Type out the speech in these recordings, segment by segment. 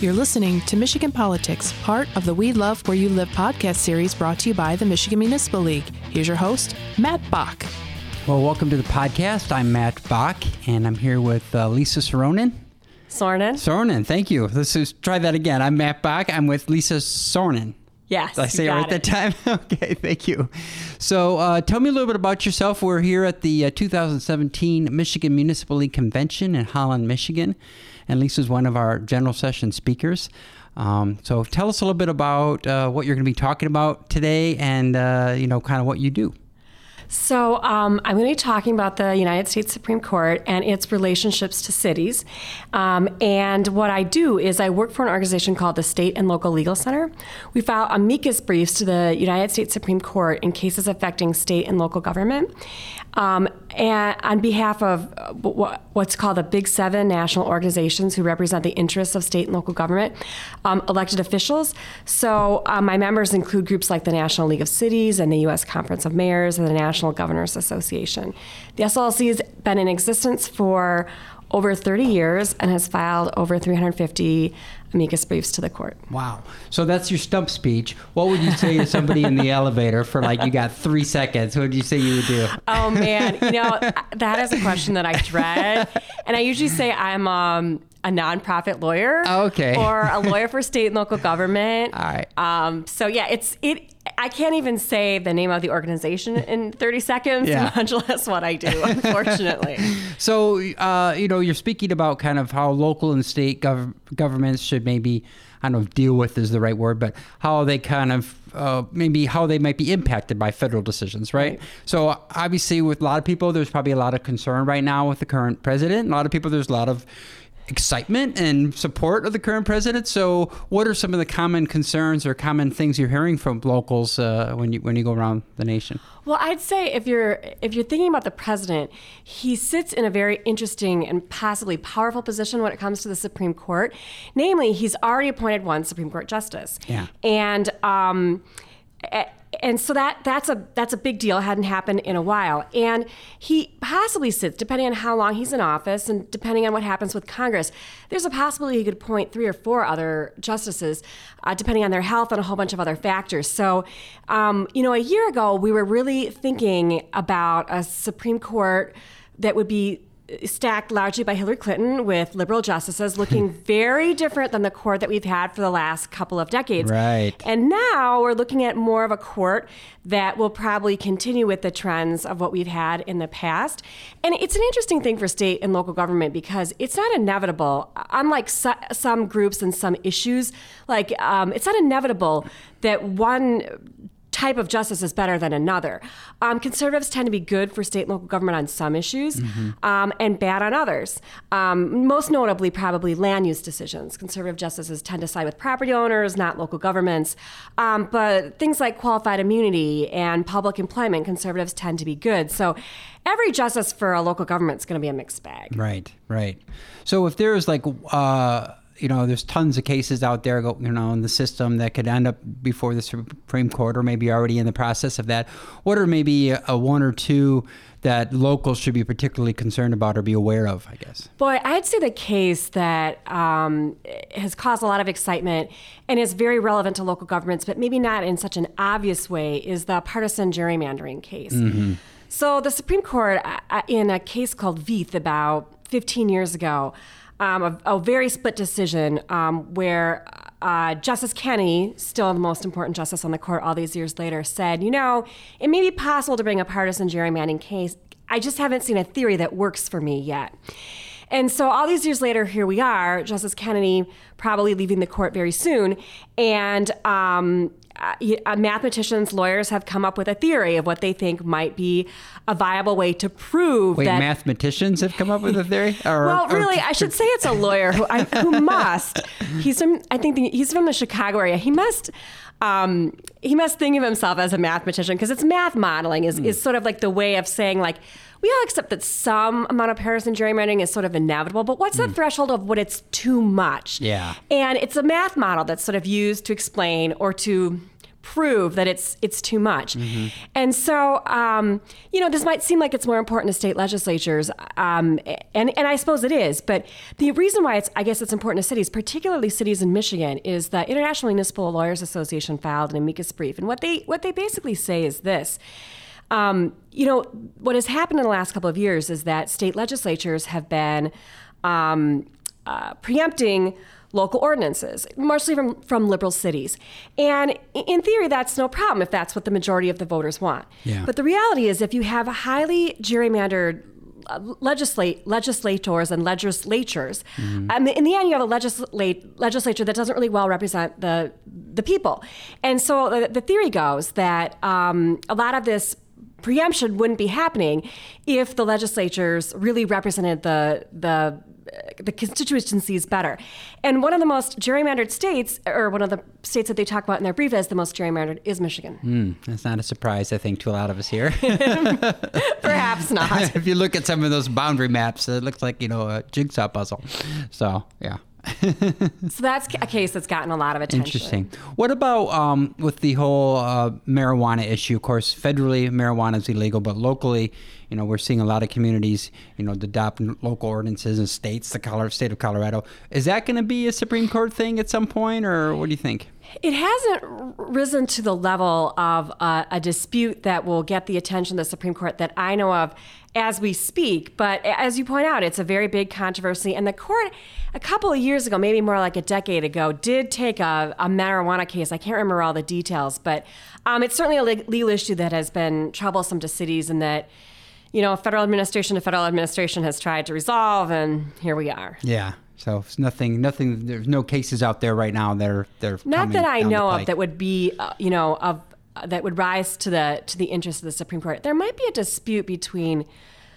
You're listening to Michigan Politics, part of the We Love Where You Live podcast series brought to you by the Michigan Municipal League. Here's your host, Matt Bach. Well, welcome to the podcast. I'm Matt Bach, and I'm here with Lisa Soronen. Sornen, thank you. Let's try that again. I'm Matt Bach. I'm with Lisa Soronen. Yes, Did I say it right that time? Okay, thank you. So tell me a little bit about yourself. We're here at the 2017 Michigan Municipal League Convention in Holland, Michigan, and Lisa's one of our general session speakers. So tell us a little bit about what you're going to be talking about today and, kind of what you do. So I'm going to be talking about the United States Supreme Court and its relationships to cities. And what I do is I work for an organization called the State and Local Legal Center. We file amicus briefs to the United States Supreme Court in cases affecting state and local government. And on behalf of what's called the Big Seven national organizations who represent the interests of state and local government, elected officials. So my members include groups like the National League of Cities and the U.S. Conference of Mayors and the National Governors Association. The SLLC has been in existence for over 30 years and has filed over 350 amicus briefs to the court. Wow. So that's your stump speech. What would you say to somebody in the elevator for you got 3 seconds? What would you say you would do? Oh, man. That is a question that I dread. And I usually say I'm a nonprofit lawyer. Okay. Or a lawyer for state and local government. All right. I can't even say the name of the organization in 30 seconds, much less what I do, unfortunately. So, you're speaking about kind of how local and state governments should maybe, I don't know if deal with is the right word, but how they kind of, maybe how they might be impacted by federal decisions, right? So obviously with a lot of people, there's probably a lot of concern right now with the current president. A lot of people, there's a lot of excitement and support of the current president. So what are some of the common concerns or common things you're hearing from locals when you go around the nation? Well, I'd say if you're thinking about the president, he sits in a very interesting and possibly powerful position when it comes to the Supreme Court. Namely, he's already appointed one Supreme Court justice. Yeah. And so that's a big deal. It hadn't happened in a while. And he possibly sits, depending on how long he's in office and depending on what happens with Congress, there's a possibility he could appoint 3 or 4 other justices, depending on their health and a whole bunch of other factors. So, a year ago, we were really thinking about a Supreme Court that would be stacked largely by Hillary Clinton with liberal justices, looking very different than the court that we've had for the last couple of decades. Right. And now we're looking at more of a court that will probably continue with the trends of what we've had in the past. And it's an interesting thing for state and local government because it's not inevitable. Unlike some groups and some issues, it's not inevitable that one type of justice is better than another. Conservatives tend to be good for state and local government on some issues and bad on others. Most notably, probably land use decisions. Conservative justices tend to side with property owners, not local governments. But things like qualified immunity and public employment, conservatives tend to be good. So every justice for a local government is going to be a mixed bag. Right. So if there's there's tons of cases out there, in the system that could end up before the Supreme Court or maybe already in the process of that. What are maybe a 1 or 2 that locals should be particularly concerned about or be aware of, I guess? Boy, I'd say the case that has caused a lot of excitement and is very relevant to local governments, but maybe not in such an obvious way, is the partisan gerrymandering case. Mm-hmm. So the Supreme Court, in a case called Veith about 15 years ago, a very split decision where Justice Kennedy, still the most important justice on the court all these years later, said, it may be possible to bring a partisan gerrymandering case. I just haven't seen a theory that works for me yet. And so all these years later, here we are, Justice Kennedy probably leaving the court very soon, and mathematicians, lawyers have come up with a theory of what they think might be a viable way to prove that... mathematicians have come up with a theory? I should say it's a lawyer who must. He's from the Chicago area. He must think of himself as a mathematician because it's math modeling is sort of like the way of saying we all accept that some amount of partisan gerrymandering is sort of inevitable, but what's the threshold of what it's too much? Yeah. And it's a math model that's sort of used to explain or to prove that it's too much. And so, this might seem like it's more important to state legislatures, and I suppose it is, but the reason why I guess it's important to cities, particularly cities in Michigan, is the International Municipal Lawyers Association filed an amicus brief, and what they basically say is this. What has happened in the last couple of years is that state legislatures have been preempting local ordinances, mostly from liberal cities. And in theory, that's no problem if that's what the majority of the voters want. Yeah. But the reality is if you have a highly gerrymandered legislators and legislatures, in the end, you have a legislature that doesn't really well represent the people. And so the theory goes that a lot of this preemption wouldn't be happening if the legislatures really represented the constituencies better. And one of the most gerrymandered states, or one of the states that they talk about in their brief as the most gerrymandered, is Michigan. That's not a surprise, I think, to a lot of us here. Perhaps not. If you look at some of those boundary maps, it looks like, a jigsaw puzzle. So, yeah. So that's a case that's gotten a lot of attention. Interesting. What about with the whole marijuana issue? Of course, federally, marijuana is illegal, but locally, we're seeing a lot of communities, adopt local ordinances in states, the state of Colorado. Is that going to be a Supreme Court thing at some point, or what do you think? It hasn't risen to the level of a dispute that will get the attention of the Supreme Court that I know of as we speak. But as you point out, it's a very big controversy. And the court, a couple of years ago, maybe more like a decade ago, did take a marijuana case. I can't remember all the details, but it's certainly a legal issue that has been troublesome to cities and that, federal administration has tried to resolve, and here we are. Yeah. So it's nothing. There's no cases out there right now that are not that I know of that would be, that would rise to the interest of the Supreme Court. There might be a dispute between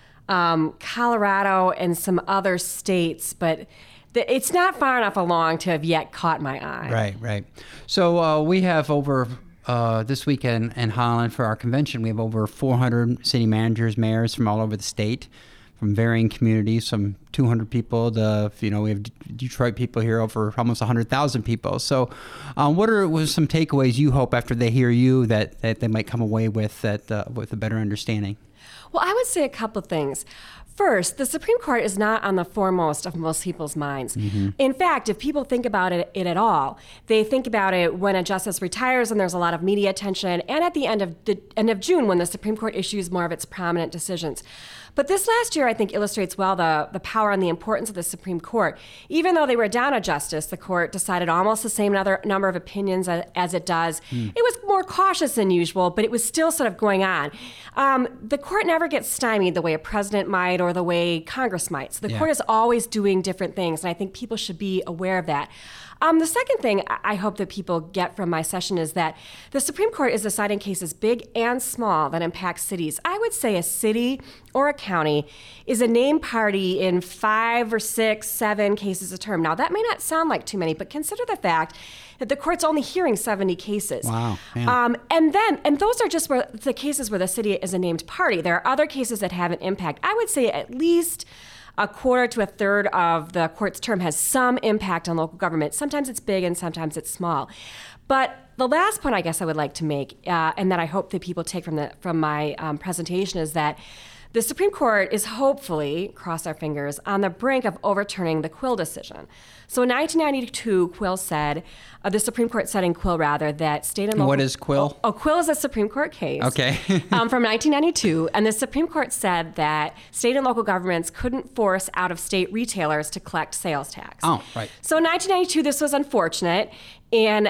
Colorado and some other states, but it's not far enough along to have yet caught my eye. Right. So we have over this weekend in Holland for our convention, we have over 400 city managers, mayors from all over the state, from varying communities, some 200 people. We have Detroit people here, over almost 100,000 people. So what was some takeaways you hope after they hear you that they might come away with with a better understanding? Well, I would say a couple of things. First, the Supreme Court is not on the foremost of most people's minds. In fact, if people think about it at all, they think about it when a justice retires and there's a lot of media attention, and at the end of June when the Supreme Court issues more of its prominent decisions. But this last year, I think, illustrates well the power and the importance of the Supreme Court. Even though they were down a justice, the court decided almost the same number of opinions as it does. It was more cautious than usual, but it was still sort of going on. The court never gets stymied the way a president might or the way Congress might. So the court is always doing different things, and I think people should be aware of that. The second thing I hope that people get from my session is that the Supreme Court is deciding cases big and small that impact cities. I would say a city or a county is a named party in 5 or 6, 7 cases a term. Now, that may not sound like too many, but consider the fact that the court's only hearing 70 cases. Wow. Yeah. And those are just the cases where the city is a named party. There are other cases that have an impact. I would say at least a quarter to a third of the court's term has some impact on local government. Sometimes it's big and sometimes it's small. But the last point I guess I would like to make, and that I hope that people take from my presentation, is that the Supreme Court is hopefully, cross our fingers, on the brink of overturning the Quill decision. So in 1992, the Supreme Court said in Quill, that state and local... What is Quill? Quill is a Supreme Court case. Okay. From 1992, and the Supreme Court said that state and local governments couldn't force out-of-state retailers to collect sales tax. Oh, right. So in 1992, this was unfortunate. In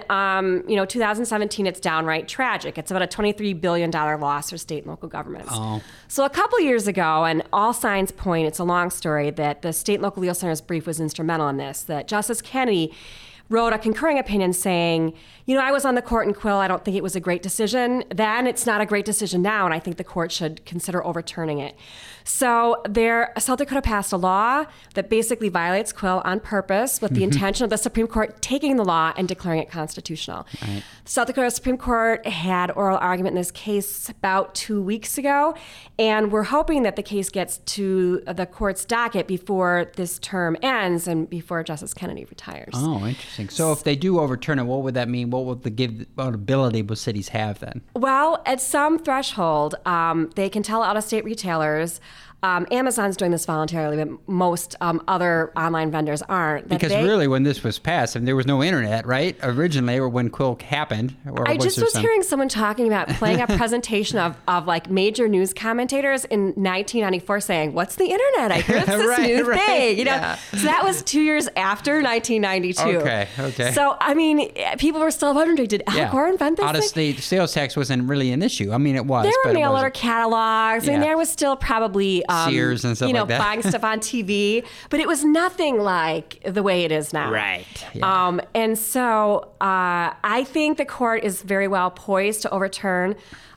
2017, it's downright tragic. It's about a $23 billion loss for state and local governments. Oh. So a couple years ago, and all signs point, it's a long story, that the State and Local Legal Center's brief was instrumental in this, that Justice Kennedy wrote a concurring opinion saying, I was on the court in Quill. I don't think it was a great decision then. It's not a great decision now, and I think the court should consider overturning it. So South Dakota passed a law that basically violates Quill on purpose with the intention of the Supreme Court taking the law and declaring it constitutional. Right. The South Dakota Supreme Court had oral argument in this case about 2 weeks ago, and we're hoping that the case gets to the court's docket before this term ends and before Justice Kennedy retires. Oh, interesting. Interesting. So if they do overturn it, what would that mean? What ability will cities have then? Well, at some threshold, they can tell out-of-state retailers. Amazon's doing this voluntarily, but most other online vendors aren't. Because really, when this was passed, there was no internet, right? Originally, or when Quill happened. I just was hearing someone talking about playing a presentation of like major news commentators in 1994 saying, "What's the internet? I hear it's this new thing." So that was 2 years after 1992. Okay. So I mean, people were still wondering, did Al Gore invent this Out-of-state sales tax wasn't really an issue. I mean, it was. There were mail order catalogs. I mean, there was still probably Sears and stuff like that. Buying stuff on TV, but it was nothing like the way it is now. Right. Yeah. And so I think the court is very well poised to overturn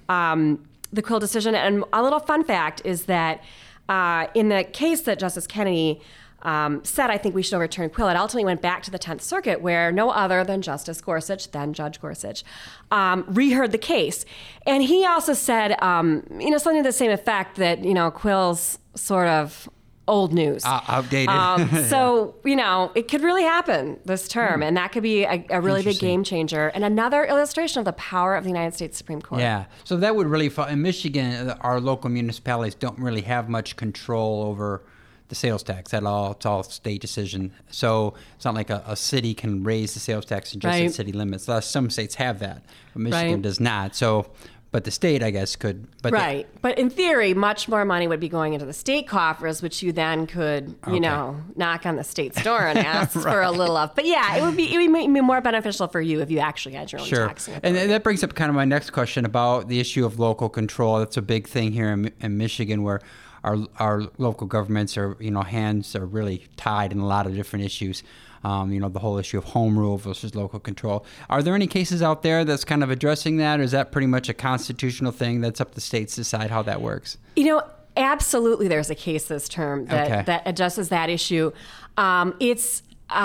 the Quill decision. And a little fun fact is that in the case that Justice Kennedy said, I think we should overturn Quill, it ultimately went back to the 10th Circuit, where no other than Justice Gorsuch, then Judge Gorsuch, reheard the case. And he also said, something to the same effect that, Quill's sort of old news. Outdated. So, it could really happen this term, and that could be a really big game changer and another illustration of the power of the United States Supreme Court. Yeah. So that would really fall. In Michigan, our local municipalities don't really have much control over the sales tax at all. It's all state decision. So it's not like a city can raise the sales tax in just the city limits. Some states have that, but Michigan does not. So, but the state, I guess, could. But But in theory, much more money would be going into the state coffers, which you then could, knock on the state's door and ask for a little of. But yeah, it would be more beneficial for you if you actually had your own taxing authority. And that brings up kind of my next question about the issue of local control. That's a big thing here in Michigan, where our local governments are, hands are really tied in a lot of different issues. The whole issue of home rule versus local control. Are there any cases out there that's kind of addressing that, or is that pretty much a constitutional thing that's up to states to decide how that works? Absolutely there's a case this term that addresses that issue. It's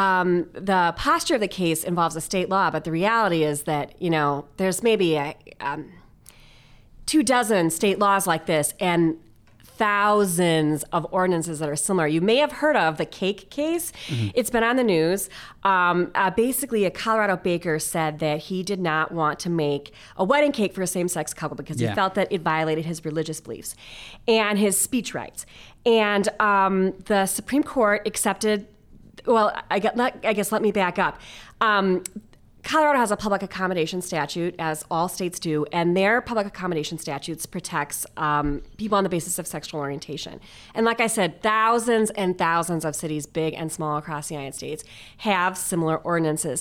the posture of the case involves a state law, but the reality is that, there's maybe 24 state laws like this, and thousands of ordinances that are similar. You may have heard of the cake case. Mm-hmm. It's been on the news. Basically, a Colorado baker said that he did not want to make a wedding cake for a same-sex couple because he felt that it violated his religious beliefs and his speech rights. And the Supreme Court accepted, I guess let me back up. Colorado has a public accommodation statute, as all states do, and their public accommodation statutes protects people on the basis of sexual orientation. And like I said, thousands and thousands of cities, big and small, across the United States, have similar ordinances.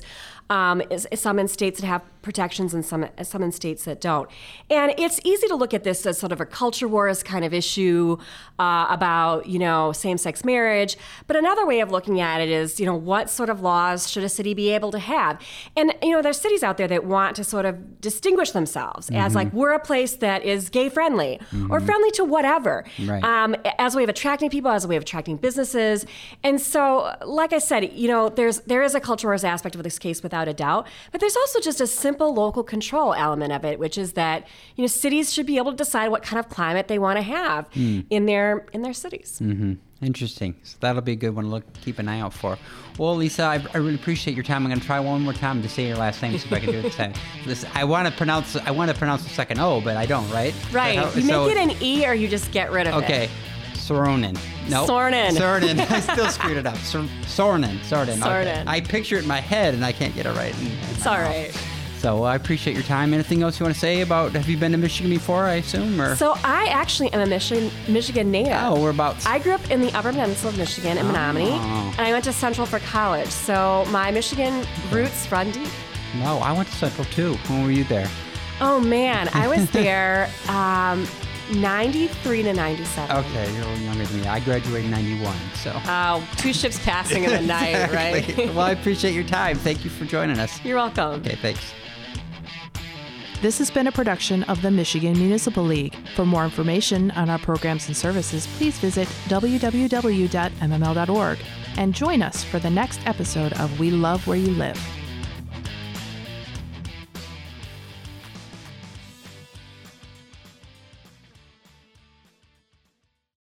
Some in states that have protections and some in states that don't. And it's easy to look at this as sort of a culture wars kind of issue about, same-sex marriage. But another way of looking at it is, what sort of laws should a city be able to have? And, there's cities out there that want to sort of distinguish themselves as like, we're a place that is gay-friendly or friendly to whatever, as a way of attracting people, as a way of attracting businesses. And so, like I said, there is a culture wars aspect of this case without a doubt, but there's also just a simple local control element of it, which is that cities should be able to decide what kind of climate they want to have in their cities. Mm-hmm. Interesting. So that'll be a good one to keep an eye out for. Well, Lisa, I really appreciate your time. I'm going to try one more time to say your last name, see if I can do it this time. I want to pronounce the second O, but I don't. Right. Right. You make it an E, or you just get rid of it. Okay. Sornin. No. Sornin. I still screwed it up. Sornin. Okay. I picture it in my head, and I can't get it right. It's all right. So I appreciate your time. Anything else you want to say about, have you been to Michigan before, I assume? Or? So I actually am a Michigan native. Oh, whereabouts? I grew up in the Upper Peninsula of Michigan in Menominee, and I went to Central for college. So my Michigan roots run deep. No, I went to Central too. When were you there? Oh, man. I was there 93 to 97. Okay, you're a little younger than me. I graduated in 91, so. Oh, 2 ships passing in the night, right? Well, I appreciate your time. Thank you for joining us. You're welcome. Okay, thanks. This has been a production of the Michigan Municipal League. For more information on our programs and services, please visit www.mml.org and join us for the next episode of We Love Where You Live.